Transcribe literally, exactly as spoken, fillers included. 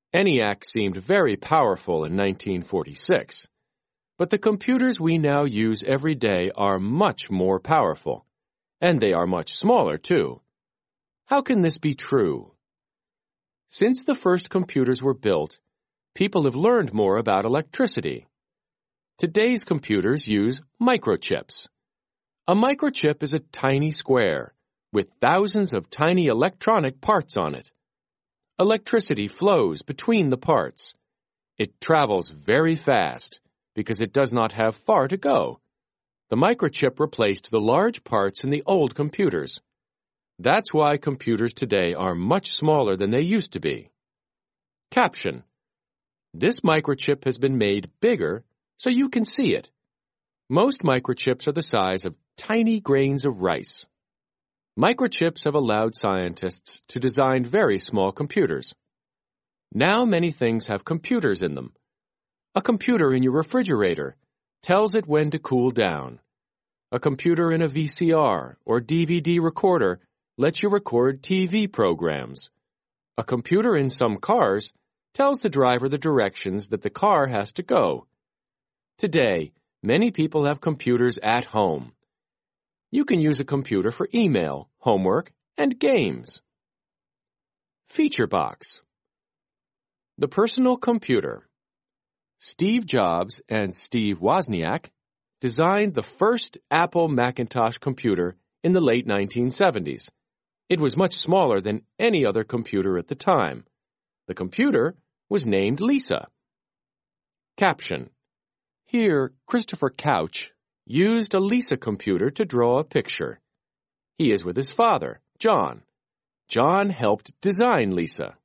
ENIAC seemed very powerful in nineteen forty-six, but the computers we now use every day are much more powerful, and they are much smaller too. How can this be true? Since the first computers were built, people have learned more about electricity. Today's computers use microchips. A microchip is a tiny square with thousands of tiny electronic parts on it. Electricity flows between the parts. It travels very fast because it does not have far to go. The microchip replaced the large parts in the old computers. That's why computers today are much smaller than they used to be. Caption: This microchip has been made bigger so you can see it. Most microchips are the size of tiny grains of rice. Microchips have allowed scientists to design very small computers. Now many things have computers in them. A computer in your refrigerator tells it when to cool down. A computer in a V C R or D V D recorder lets you record T V programs. A computer in some cars tells the driver the directions that the car has to go. Today, many people have computers at home. You can use a computer for email, homework, and games. Feature box. The personal computer. Steve Jobs and Steve Wozniak designed the first Apple Macintosh computer in the late nineteen seventies. It was much smaller than any other computer at the time. The computer was named Lisa. Caption: Here, Christopher Couch used a Lisa computer to draw a picture. He is with his father, John. John helped design Lisa.